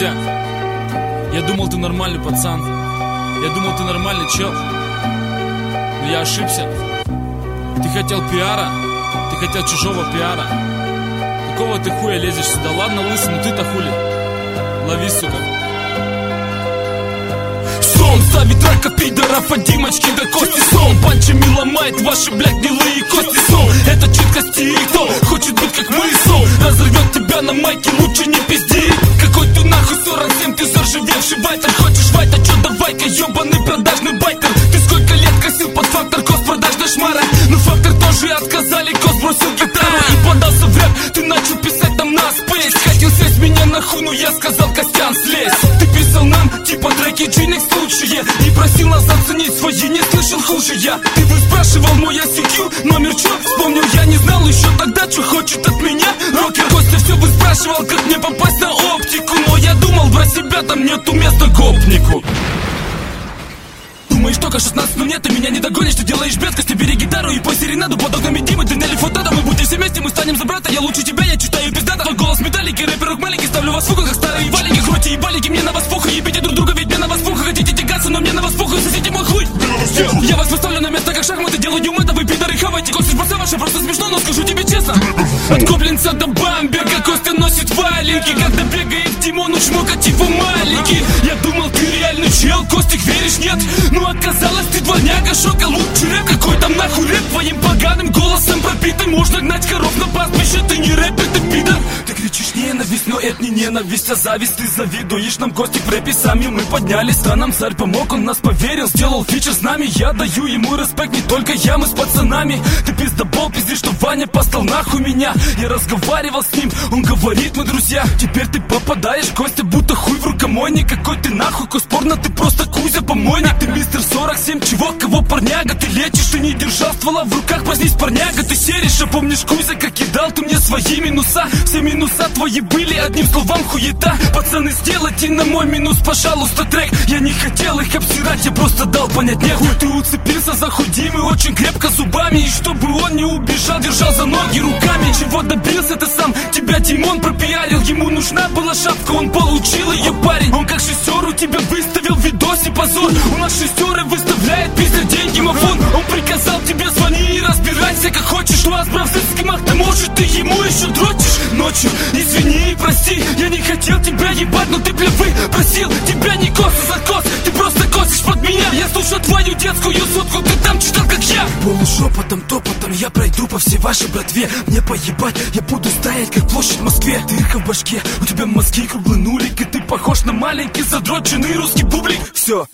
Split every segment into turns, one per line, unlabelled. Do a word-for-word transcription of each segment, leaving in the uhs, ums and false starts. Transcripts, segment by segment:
Костя, я думал, ты нормальный пацан. Я думал, ты нормальный чел. Но я ошибся. Ты хотел пиара, ты хотел чужого пиара. Какого ты хуя лезешь сюда? Ладно, лысый, но ты-то хули. Лови, сука.
Сон ставит раков, пидоров, от Димочки до Кости. Сон панчами ломает ваши, блядь, гнилые кости. Сон это чуткости, и кто хочет быть как мы. Сон разорвет тебя на майке, лучше не пизди. Какой ты нахуй сорок семь, ты заржавевший байтер. Хочешь вайт, а чё давай-ка, ёбаный продажный байтер. Ты сколько лет косил под фактор, кост продажная шмара. Но фактор тоже отказали, кост бросил гитару и подался в рэп. Ты начал писать там на спейс. Хотел сесть меня нахуй, но я сказал: Костян, слезь. Ты писал нам, типа треки Джинекс лучшие, и просил нас оценить свои, не слышал хуже я. Ты бы спрашивал мой ай си кью, номер чё? Вспомнил, я не знал еще тогда, что хочет от меня рокер. Костя все бы спрашивал, как мне попасть на оптику, но я думал, про себя там нету места гопнику. Думаешь, только шестнадцать, но нет, ты меня не догонишь. Ты делаешь бред, Костя, бери гитару и пой серенаду под окнами Димы. Ты няли фото, мы будем все вместе, мы станем за брата. Я лучше тебя, я читаю пиздата. Твой голос металлики, рэперок маленький, ставлю вас в угол, как старые валики. Хроти и балики, мне на вас похуй, ебите друг друга, ведь мне на вас похуй. Хотите тягаться, но мне на вас похуй, сосите мой хуй. Я вас поставлю на место, как шахматы, делаю это, вы пидоры хавайте. Костя, просто ваше, просто смешно, но скажу тебе честно. От Гоблинца до Бамберга Костя носит валенки, когда бегает Димон, шмокать его маленький. Я думал, ты реальный чел, Костик, веришь, нет? Но оказалось, ты дворняга, шока, лучший рэп. Какой там нахуй рэп, твоим поганым голосом пропитым. Можно гнать коров на пастбище, ты не рэпер, ты пидор. Ты кричишь ненависть, но это не ненависть, а зависть. Ты завидуешь нам, Костик, в рэпе сами мы поднялись. Да нам царь помог, он нас поверил, сделал фичер с нами. Я даю ему респект, не только я, мы с пацанами. Ты пиздобол, пиздишь, что Ваня постал нахуй меня. Я разговаривал с ним, он говорит, мы друзья. Теперь ты попадаешь, Костя, будто хуй в рукомойник. Какой ты нахуй, Коспорно, ты просто Кузя помойник. Ты мистер сорок семь, чего, кого парняга? Ты лечишь, ты не держал ствола в руках, проснись, парняга. Ты серишь, а помнишь, Кузя, как кидал ты мне свои минуса? Все минуса твои были, одним словом, хуета. Пацаны, сделайте на мой минус, пожалуйста, трек. Я не хотел их обсирать, я просто дал понять, нет. Ты уцепился за худим и очень крепко зубами. И чтобы он не убежал, держал за ноги руками. Чего добился ты сам? Тебя Димон пропиарил. Ему нужна была шапка, он получил ее, парень. Он как шестер у тебя выставил в видосе позор. У нас шестеры выставляет пиздец деньги мафон. Он приказал тебе звони и разбирайся как хочешь. Ну а справься с кем ты можешь, ты ему еще дрочишь ночью. Извини и прости, я не хотел тебя ебать, но ты плевы просил. Тебя не косы за кос, ты просто косишь под меня. Я слушал твою детскую сотку, ты там читал как я. Полушепотом, топотом я пройду по всей вашей братве. Мне поебать, я буду стоять как площадь в Москве. Дырка в башке, у тебя мозги круглый нулик, и ты похож на маленький задроченный русский бублик. Все.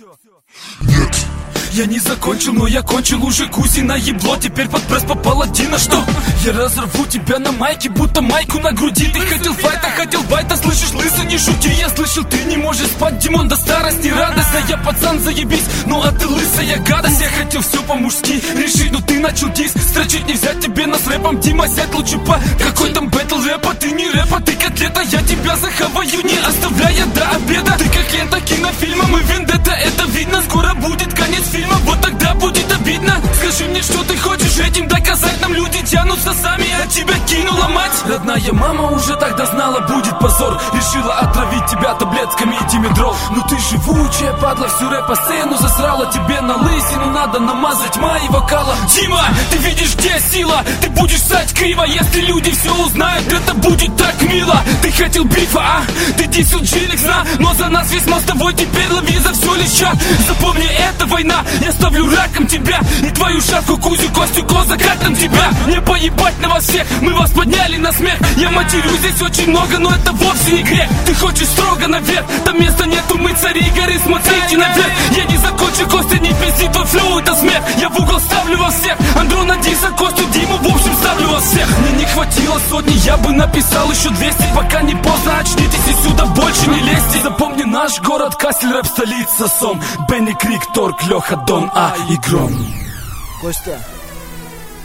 Нет. Я не закончил, но я кончил уже Кузи на ебло. Теперь под пресс попала Дина, что? Я разорву тебя на майке, будто майку на груди. Ты хотел файта, хотел байта, слышишь, лысый, не шути. Я слышал, ты не можешь спать, Димон, до старости радость. А я пацан, заебись, ну а ты лысая гадость. Я хотел все по-мужски решить, но ты начал диск строчить. Не взять тебе нас рэпом, Дима, сядь лучше по. Какой там бэтл рэпа, ты не рэпа, ты котлета. Я тебя захаваю, не оставляя до обеда. Ты как лента кинофильма, мы вендетта, это видно. Скоро будет конец фильма, вот тогда будет обидно. Скажи мне, что ты хочешь этим доказать? Нам люди тянутся сами, а тебя кинула мать. Родная мама уже тогда знала, будет позор. Решила отравить тебя таблетками и димедрол. Ну ты живучая падла, всю рэп-сцену засрала. Тебе на лысину надо намазать мои вокала. Дима, ты видишь, где сила? Ты будешь ссать криво, если люди все узнают. Это будет так мило. Ты хотел бифа, а? Ты дисел Джинекс, на. Но за нас весь мостовой, теперь лови за все леща. Запомни, это война. Я ставлю раком тебя и твою шапку, Кузю, Костю, Коза, как там тебя? Мне поебать на вас всех, мы вас подняли на смех. Я матерю здесь очень много, но это вовсе не грех. Ты хочешь строго наверх, там места нету, мы цари горы, смотрите наверх. Я не закончу, Костя, не пизди, твой флоу это смех. Я в угол ставлю вас всех, Андрона, Диса, Костю, Диму, в общем ставлю вас всех. Мне не хватило сотни, я бы написал еще двести. Пока не поздно, очнитесь и сюда больше не лезьте. Запомни наш город, Кассель, рэп, столица, Сом, Бенни Крик, Торг, Леха, Дон, А и Гром.
Костя,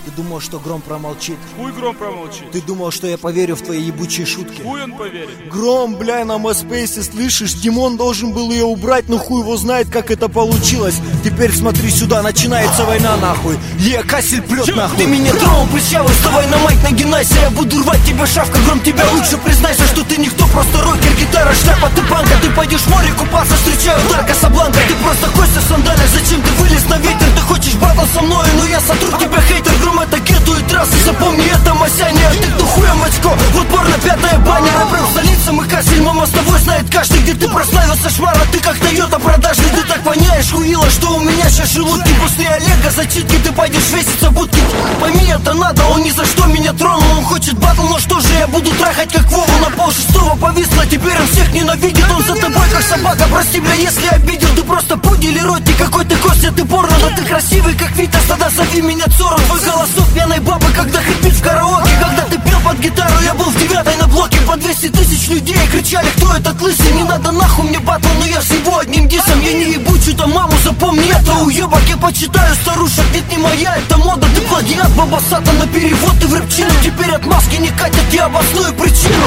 Ты думал, что Гром промолчит?
Хуй Гром промолчит.
Ты думал, что я поверю в твои ебучие шутки?
Хуй он поверит.
Гром, бля, на Маспейсе, слышишь? Димон должен был ее убрать, но хуй его знает, как это получилось. Теперь смотри сюда, начинается война, нахуй. Лия Кассель прет, нахуй.
Ты меня тронул, прыщавый, вставай на майк, нагинайся. Я буду рвать тебя, шавка, Гром, тебя лучше признайся, что ты никто, просто рокер, гитара, шляпа, ты панка. Ты пойдешь в море купаться, встречаю удар Касабланка. Ты просто Костя в сандалях, зачем ты вылез на ветер? Ты хочешь батл со мной, но я сотру тебя, хейтер. Гром, это гетто и трассы, запомни, это Масяня. А ты кто хуем очко, вот порно, пятая баня. Рэпер в столице, мы Кассель, мама с тобой знает каждый. Где ты прославился, шмара, ты как Тойота продажный. Ты так воняешь, хуила, что у меня сейчас желудки. После Олега зачитки ты пойдешь веситься будки. Пойми, это надо, он ни за что меня тронул. Он хочет батл, но что же, я буду трахать как Вову. На пол шестого повисло, теперь он всех ненавидит. Он за тобой как собака, прости, бля, если обидел. Ты просто пудель и рот, какой ты Костя, ты порно. Но ты красивый, как Витас, тогда зови меня Цору. Твой голосок пьяной бабы, когда хрипит в караоке. Когда ты пел под гитару, я был в девятой на блоке. По двести тысяч людей кричали, кто этот лысый. Не надо нахуй мне батл, но я всего одним дисом. Я не ебу чью-то маму, запомни это, уебок. Я почитаю старушек, нет, не моя это мода. Ты плагиат, бабасата, на перевод ты в рэпчину. Теперь отмазки не катят, я обосную причину.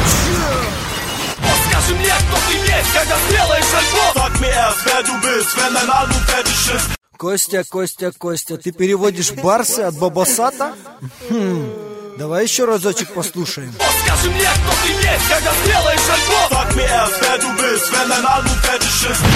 Скажи мне, кто ты есть, когда сделаешь альбом.
Костя, Костя, Костя, ты переводишь барсы от бабасата? Хм, давай еще разочек послушаем.
Скажи мне, кто ты есть, когда сделаешь альбом.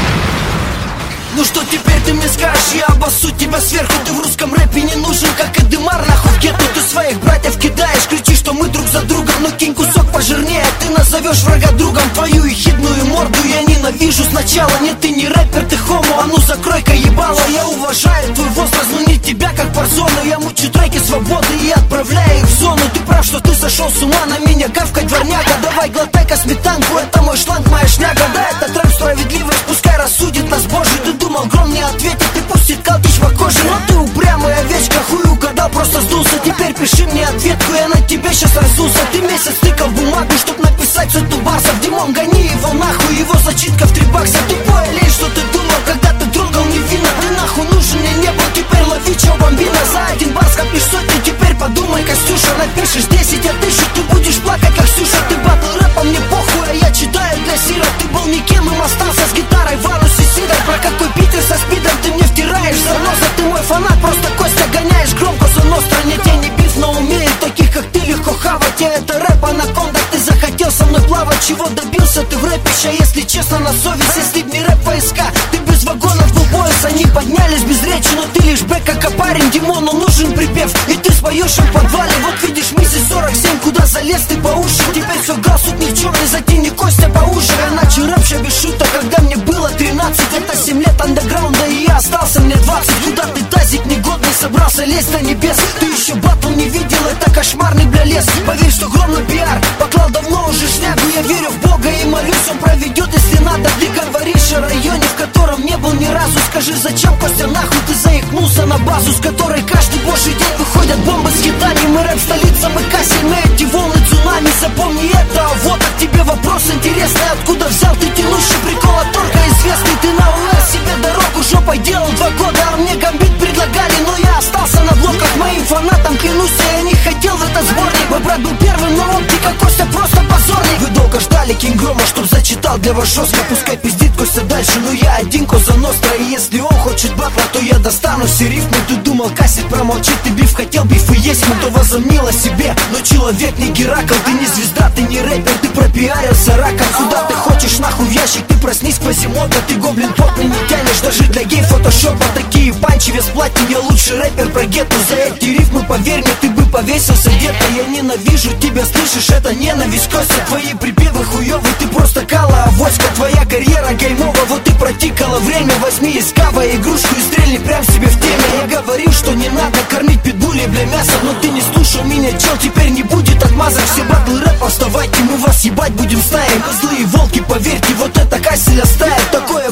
Ну что теперь ты мне скажешь, я обоссу тебя сверху. Ты в русском рэпе не нужен, как Эдемар, нахуй в гетто. Ты своих братьев кидаешь, кричишь, что мы друг за другом. Но кинь кусок пожирнее, ты назовешь врага другом. Твою ехидную морду я ненавижу сначала. Нет, ты не рэпер, ты хомо, а ну закрой-ка ебало. Я уважаю твой возраст, но не тебя как парзону. Я мучу треки свободы и отправляю их в зону. Ты прав, что ты сошел с ума, на меня гавкать дворняга. Давай глотай-ка сметанку, это мой шланг, моя шняга. Да, это трэп справедливость, пускай рассудит нас Божий. Ты думал, Гром не ответит, ты пустит калтич по коже. Но ты упрямый овечка, хуй угадал, просто сдулся. Теперь пиши мне ответку, я на тебе сейчас разулся. Ты месяц тыкал бумагу, чтоб написать сотню барсов. Димон, гони его нахуй, его зачитка в три бакса. Тупой лень, что ты думал, когда ты трогал невинно. Ты нахуй нужен мне не был, теперь лови чё бомбина. За один бар скопишь сотню, теперь подумай, Костюша. Напишешь десять, а тысячу, ты будешь плакать, как Ксюша. Ты батл рэпа, мне похуй, а я читаю для Сира. Ты был никем, им остался с гитарой, Ванус и Сидор. Про какой Питер со спидом ты мне втираешь заноза. Ты мой фанат, просто Костя гоняешь громко за нос. В стране не биф, но умеют таких, как ты, легко хавать. Я это рэп, анаконда, ты захотел со мной плавать. Чего добился ты в рэпе, ща, если честно, на совесть. Если б не рэп войска, ты без вагонов был пояс. Они поднялись без речи, но ты лишь бэк, как парень. Димону нужен припев, и ты споешь в подвале. Вот видишь, миссис сорок семь, куда залез ты по уши. Теперь все, галстук ни в чем не затяни, Костя по уши. Я начал рэп, ща без шуток, когда мне было тринадцать. Это семь лет андеграунда, и я остался мне двадцать. Куда ты, тазик негодный, собрался лезть до небес? Ты еще батл не видел, это кошмарный, бля, лес. Поверь, что Гром на пиар поклал давно уже шнягу. Я верю в Бога и молюсь, он проведет, если надо. Ты говоришь о районе, в котором не был ни разу. Скажи, зачем, Костя, нахуй ты заикнулся на базу, с которой каждый божий день выходят бомбы с хитами. Мы рэп, столица, мы Кассель, мы эти волны цунами. Запомни это, а вот от тебе вопрос интересный. Откуда взял ты тянущий прикол от торка известный? Ты на УС себе дорогу жопой делал два года, а мне гамбит предлагали, но я остался на блоках. Моим фанатам клянусь, я не хотел в этот сборник. Мой брат был первым, но оптика Костя просто позорник. Вы долго ждали Кинг Грома, чтоб зачитал для вас жестко. Пускай пиздит Костя дальше, но я один Коза Ностра. И если он хочет батла, то я достану все рифмы. Ты думал, Кассель промолчит, ты биф хотел, биф и есть. Мы то возомнил о себе, но человек не Геракл. Ты не звезда, ты не рэпер, ты пропиарился раком. Куда ты хочешь, нахуй в ящик, ты проснись, Квазимода. Ты гоблин поп, не тянешь даже для гей фотошопа. Такие панчи вес платья, я лучший рэпер про гетто. За эти рифмы, поверь мне, ты бы повесился где-то. Я ненавижу тебя, слышишь, это ненависть, Костя. Твои припевы хуёвы, ты просто кала авоська. Твоя карьера геймова, вот ты протикала время. Возьми из кава игрушку и стрельни прям себе в теме. Я говорил, что не надо кормить питбулей, бля, мясо, но ты не слушал меня, чел, теперь не будет отмазок. Все батлы рэпа, вставайте, мы вас ебать будем с нами. Мы злые волки, поверьте, вот это Кассель оставит. Такое будет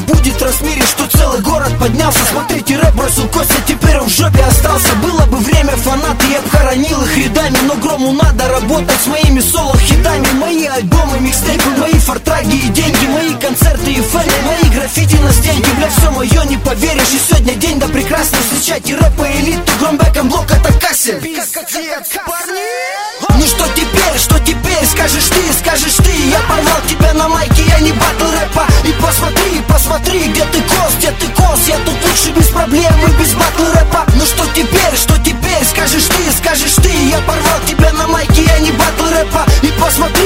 раз в мире, что целый город поднялся. Смотрите, рэп бросил Костя, теперь он в жопе остался. Было бы время, фанаты, я б хоронил их рядами, но Грому надо работать с моими соло-хитами. Мои альбомы, микстейпы, мои фортраги и деньги, мои концерты и фэны, мои граффити на стенке. Бля, все мое не поверишь, и сегодня день да прекрасно. Встречайте рэпа элиту, Громбеком блок это Кассель. Ну что теперь, что теперь, скажешь ты, скажешь ты. Я порвал тебя на майке, я не батл рэпа. И посмотри, посмотри, где ты кос, где ты кос. Я тут лучше без проблем и без батл рэпа. Ну что теперь, что теперь, скажешь ты, скажешь ты. Я порвал тебя на майке, я не батл рэпа. И посмотри,